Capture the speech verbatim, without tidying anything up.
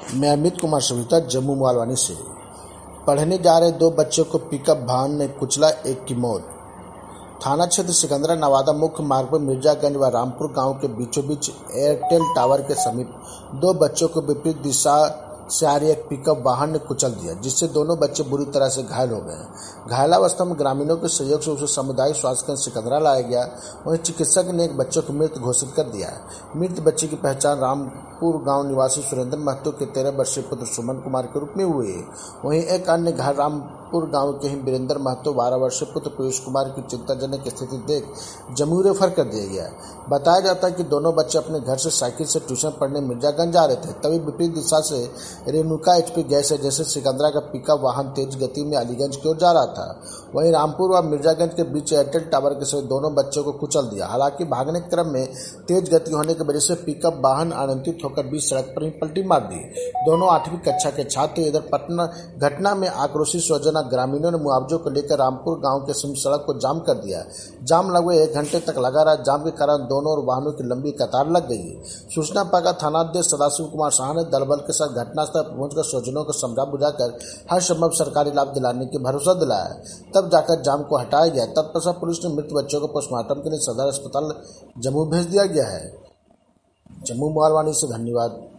मैं अमित कुमार सविता जम्मू मालवानी से। पढ़ने जा रहे दो बच्चों को पिकअप वाहन ने कुचला, एक की मौत। थाना क्षेत्र सिकंदरा नवादा मुख्य मार्ग पर मिर्जागंज व रामपुर गांव के बीचों बीच एयरटेल टावर के समीप दो बच्चों को विपरीत दिशा से आ रही एक पिकअप वाहन ने कुचल दिया, जिससे दोनों बच्चे बुरी तरह से घायल हो गए। घायलावस्था में ग्रामीणों के सहयोग से उसे सामुदायिक स्वास्थ्य केंद्र सिकंदरा लाया गया। वहीं चिकित्सक ने एक बच्चे को मृत घोषित कर दिया है। मृत बच्चे की पहचान रामपुर गांव निवासी सुरेंद्र महतो के तेरह वर्षीय पुत्र सुमन कुमार के रूप में हुई है। वहीं एक अन्य घायल रामपुर गांव के ही वीरेंद्र महतो बारह वर्षीय पुत्र पीयूष कुमार की चिंताजनक स्थिति देख जम्मू रेफर कर दिया गया। बताया जाता है कि दोनों बच्चे अपने घर से साइकिल से ट्यूशन पढ़ने मिर्जागंज जा रहे थे, तभी विपरीत दिशा से Renuka HP gas agency Sikandra का पिकअप वाहन तेज गति में अलीगंज की ओर जा रहा था। वहीं रामपुर व मिर्जागंज के बीच एयरटेल टावर के सहित दोनों बच्चों को कुचल दिया। हालांकि भागने के क्रम में तेज गति होने की वजह से पिकअप वाहन अनियंत्रित होकर बीच सड़क पर ही पलटी मार दी। दोनों आठवीं कक्षा के छात्र। इधर पटना घटना में आक्रोशित स्वजना ग्रामीणों ने मुआवजे को लेकर रामपुर गांव के समीप सड़क को जाम कर दिया। जाम लगभग एक घंटे तक लगा रहा। जाम के कारण दोनों वाहनों की लंबी कतार लग गई। सूचना पाकर थानाध्यक्ष सदाशिव कुमार शाह ने दल बल के साथ घटनास्थल पहुंचकर स्वजनों को समझा बुझाकर हर संभव सरकारी लाभ दिलाने की भरोसा दिलाया। तब जाकर जाम को हटाया गया। तत्पश्चात पुलिस ने मृत बच्चों को पोस्टमार्टम के लिए सदर अस्पताल जम्मू भेज दिया गया है। जम्मू मालवानी से धन्यवाद।